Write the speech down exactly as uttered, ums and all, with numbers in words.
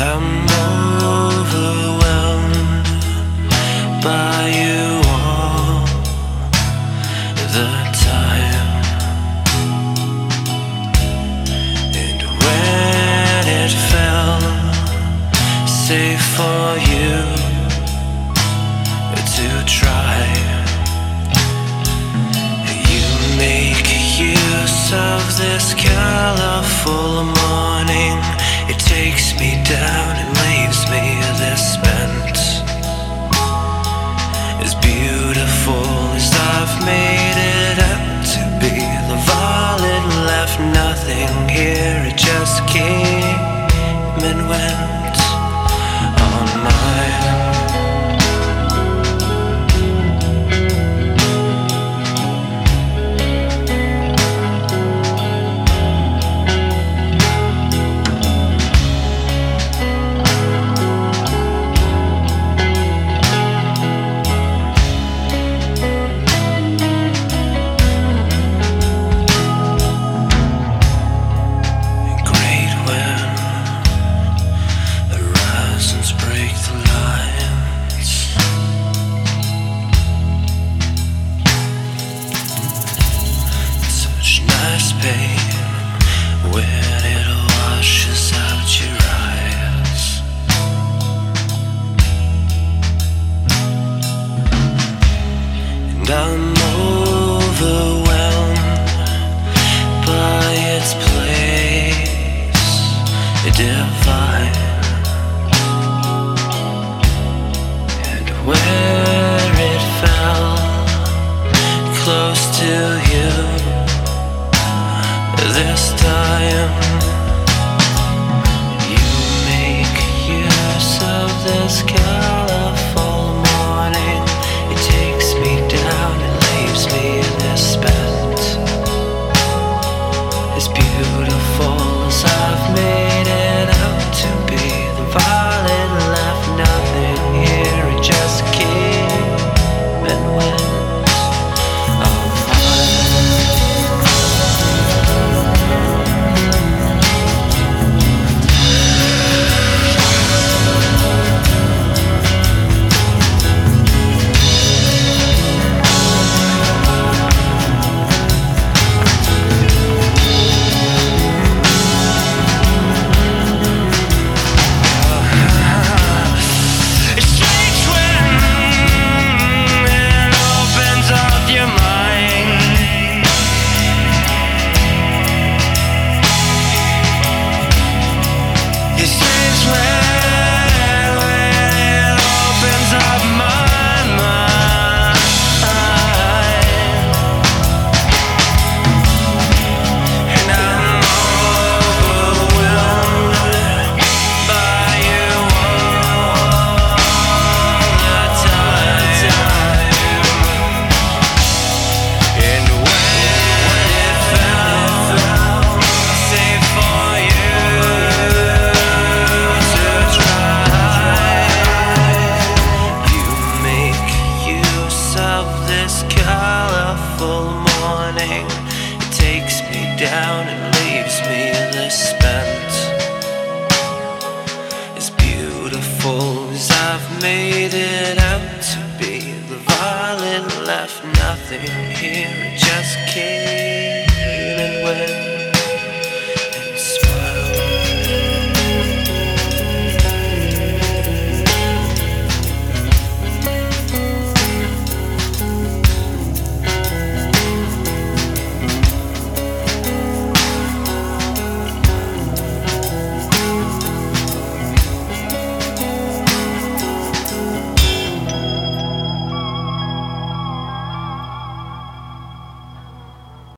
I'm overwhelmed by you all the time. And when it felt safe for you to try, you make use of this colorful morning. It takes me down and leaves me this spent. As beautiful as I've made it out to be, the violet left nothing here. It just came and went on mine. When it washes out your eyes, and I'm overwhelmed by its place divine, and where it fell close to you this time. You make use of this colorful morning. It takes me down and leaves me this spent. As beautiful as I've made it out to be, the violet left nothing here. It just came and went. It takes me down and leaves me this spent. As beautiful as I've made it out to be, the violet left nothing here. It just came